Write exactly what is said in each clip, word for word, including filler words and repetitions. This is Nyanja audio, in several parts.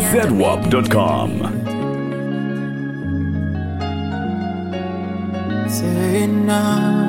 Z W A P dot com. Say now.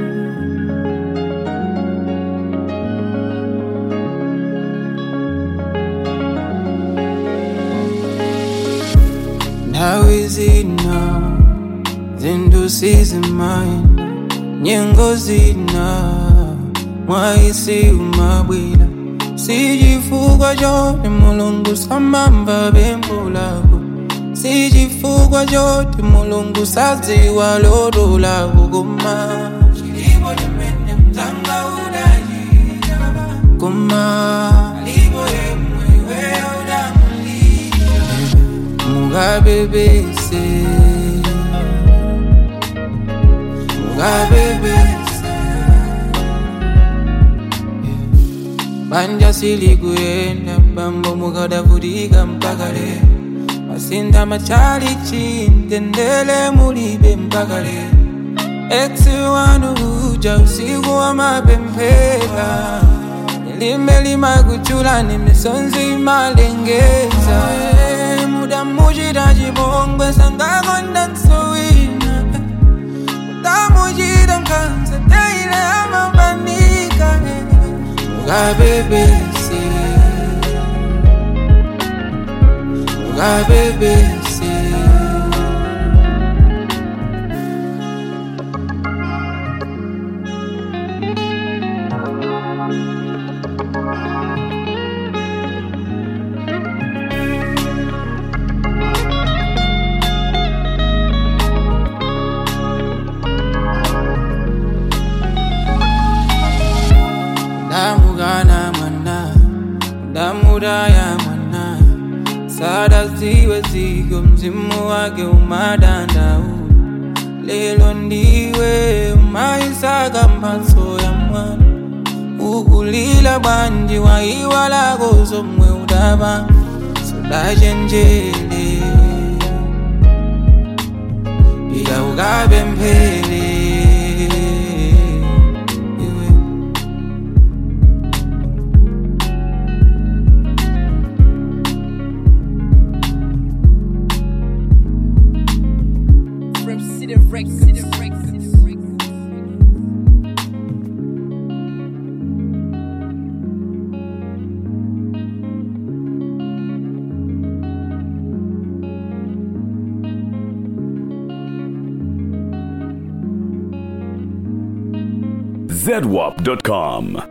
How is it now? Zindu season mine. Nyengo zina. Mwaisi umabwila. Sijifugwa jote mulungu samamba bembulako. Sijifugwa jote mulungu sazi waloro la goma. Chilibo jemene mtanga udaji goma. Alibo yemwe we udamuli Mugabe bese Mugabe bese Banja sili kuenda bambo mugada furiga mpakale Masinda machali chintendele mulibe mpakale Eksi wanu uja usiku wa mapempela Nilime lima kuchula nimisonzi malengeza Muda mujida jibongwe sanga kondanso wina Muda mujida mkanza teile ama banika Mugabe bese Mugabe bese Damugana mana, damudaya mana Sada ziwe zigo mzimu wake umadanda u Lelo ndiwe umaisaga mpaso ya mwana Ukulila bandi wa iwala gozo mwe udaba Soda jenjele Ila ugabe mpele Z W A P dot com.